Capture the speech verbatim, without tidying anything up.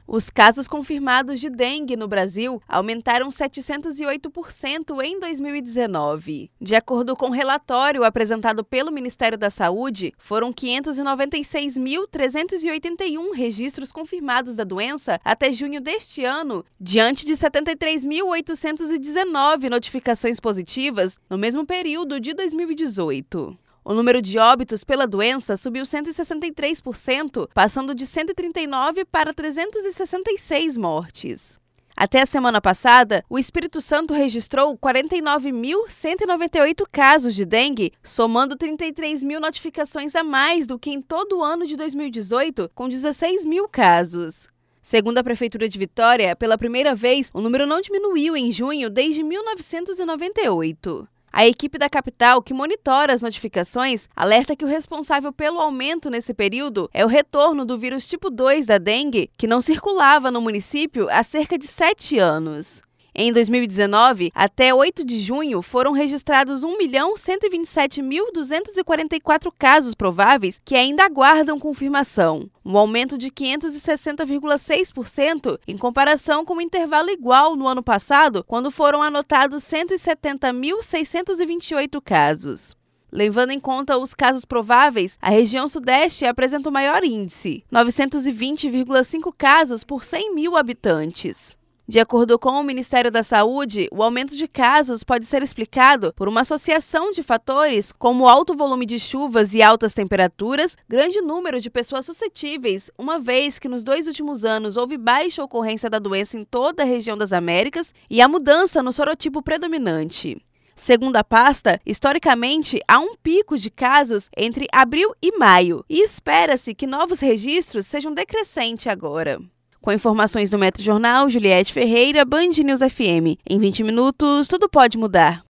Os casos confirmados de dengue no Brasil aumentaram setecentos e oito por cento em dois mil e dezenove. De acordo com o relatório apresentado pelo Ministério da Saúde, foram quinhentos e noventa e seis mil trezentos e oitenta e um registros confirmados da doença até junho deste ano, diante de setenta e três mil oitocentos e dezenove notificações positivas no mesmo período de dois mil e dezoito. O número de óbitos pela doença subiu cento e sessenta e três por cento, passando de cento e trinta e nove para trezentos e sessenta e seis mortes. Até a semana passada, o Espírito Santo registrou quarenta e nove mil cento e noventa e oito casos de dengue, somando trinta e três mil notificações a mais do que em todo o ano de dois mil e dezoito, com dezesseis mil casos. Segundo a Prefeitura de Vitória, pela primeira vez, o número não diminuiu em junho desde mil novecentos e noventa e oito. A equipe da capital, que monitora as notificações, alerta que o responsável pelo aumento nesse período é o retorno do vírus tipo dois da dengue, que não circulava no município há cerca de sete anos. Em dois mil e dezenove, até oito de junho, foram registrados um milhão cento e vinte e sete mil duzentos e quarenta e quatro casos prováveis que ainda aguardam confirmação, um aumento de quinhentos e sessenta vírgula seis por cento em comparação com o intervalo igual no ano passado, quando foram anotados cento e setenta mil seiscentos e vinte e oito casos. Levando em conta os casos prováveis, a região sudeste apresenta o maior índice, novecentos e vinte vírgula cinco casos por cem mil habitantes. De acordo com o Ministério da Saúde, o aumento de casos pode ser explicado por uma associação de fatores como alto volume de chuvas e altas temperaturas, grande número de pessoas suscetíveis, uma vez que nos dois últimos anos houve baixa ocorrência da doença em toda a região das Américas e a mudança no sorotipo predominante. Segundo a pasta, historicamente, há um pico de casos entre abril e maio e espera-se que novos registros sejam decrescentes agora. Com informações do Metro Jornal, Juliette Ferreira, Band News F M. Em vinte minutos, tudo pode mudar.